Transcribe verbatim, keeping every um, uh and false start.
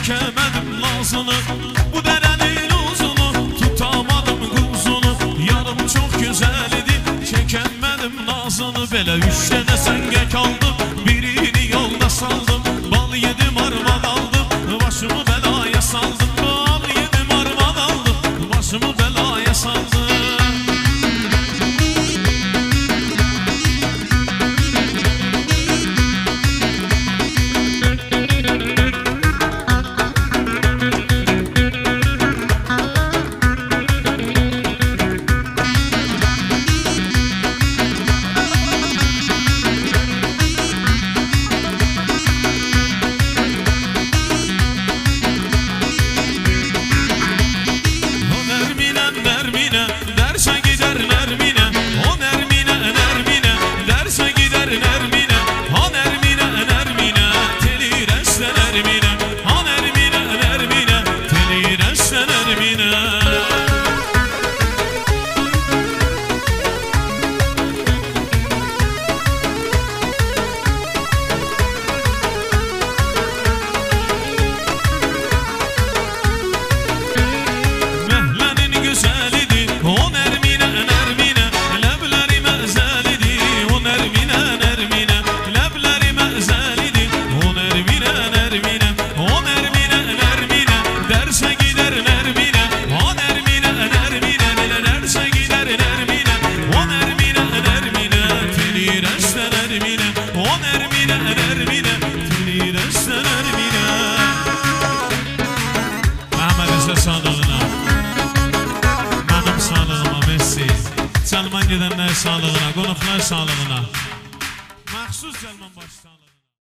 çekemedim nazını. Bu derenin uzunu tutamadım kuzunu. Yarım çok güzel idi, çekemedim nazını. Belə üç tane senge kaldım, birini yolda saldım. Bal yedim armağan aldım, başımı belaya saldım. Bal yedim armağan aldım, başımı belaya saldım. Salman gedenler sağlığına, konuklar sağlığına. Məxsus Salman baş sağlığına.